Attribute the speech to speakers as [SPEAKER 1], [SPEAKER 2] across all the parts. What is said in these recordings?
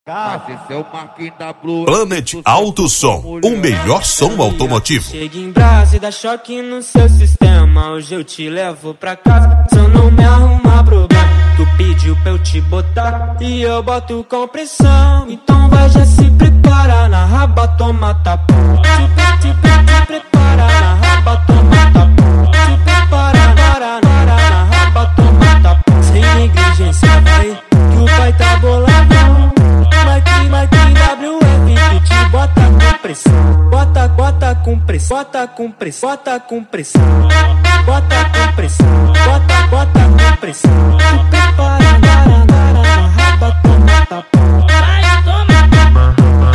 [SPEAKER 1] Planet Alto Som, o melhor som automotivo.
[SPEAKER 2] Chega em brasa e dá choque no seu sistema. Hoje eu te levo pra casa, se eu não me arrumar problema. Tu pediu pra eu te botar e eu boto com pressão. Então vai, já se prepara, na raba toma tapão. Te prepara, na raba toma tapão. Te prepara, na raba toma tapão. Sem negligência vai, que o pai tá boladão. Marquinhos WF, que te bota com pressão. Bota com pressão, bota com pressão, bota com pressão. Bota com pressão, bota com pressão. Tu prepara, na raba toma tapão.
[SPEAKER 3] Vai, toma, toma,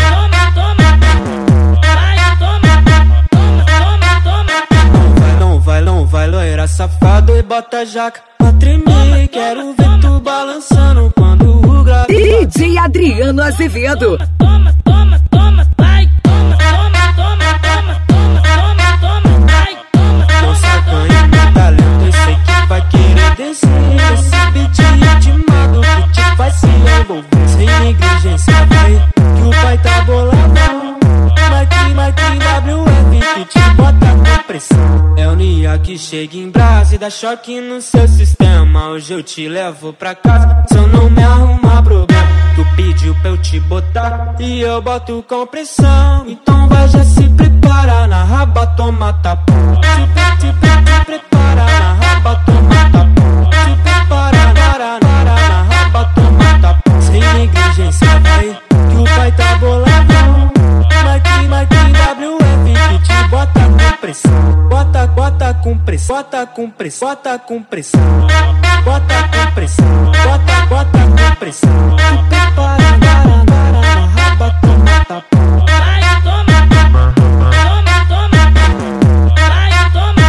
[SPEAKER 2] Vai, não vai, loira safado e bota jaca pra tremer. Quero ver tu balançando quando o grave.
[SPEAKER 4] DJ Adriano Azevedo.
[SPEAKER 3] toma, toma, toma, vai, toma, toma, toma, toma, toma, toma, vai, toma,
[SPEAKER 2] Não sacanha meu talento, eu sei que vai querer descer. Esse beat ritmado que te faz se envolver. Sem negligência vai, que o pai tá boladão. Marquinhos WF, que te bota com pressão. É o Nia que chega em brasa e dá choque no seu sistema. Hoje eu te levo pra casa, se eu não me arrumar problema. Tu pediu pra eu te botar e eu boto com pressão. Então vai, já se prepara, na raba toma tapão. Te prepara, na raba toma tapão. Te prepara, na raba toma tapão. Sem negligência vai, que o pai tá boladão. Marquinhos WF, que te bota com pressão. Bota com pressão, bota com pressão, bota com pressão. Bota com pressão, bota com pressão. Tu prepara, na raba toma tapão.
[SPEAKER 3] vai, toma, toma, toma, vai,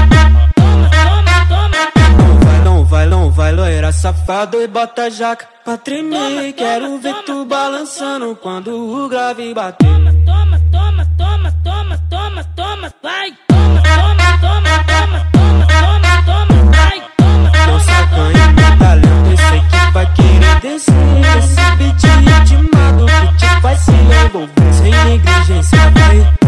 [SPEAKER 3] toma, toma,
[SPEAKER 2] Não vai, loira safado e bota jaca pra tremer. Quero ver tu balançando quando o grave bater.
[SPEAKER 3] toma, toma, toma, toma, toma, toma, vai, toma, toma, toma, toma, toma, toma, toma, vai, toma,
[SPEAKER 2] Não sacanha meu talento, eu sei que vai querer descer. Esse beat ritmado que te faz se envolver. Sem negligência vai,